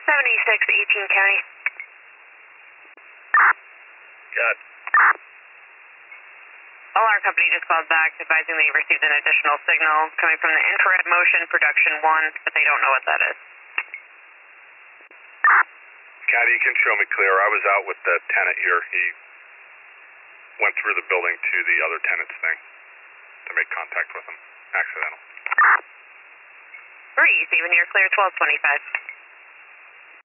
7618 County. Got Alarm company just called back advising they received an additional signal coming from the infrared motion production 1, but they don't know what that is. Caddy, you can show me clear. I was out with the tenant here. He went through the building to the other tenant's thing to make contact with him. Accidental. 3, even here, clear 1225.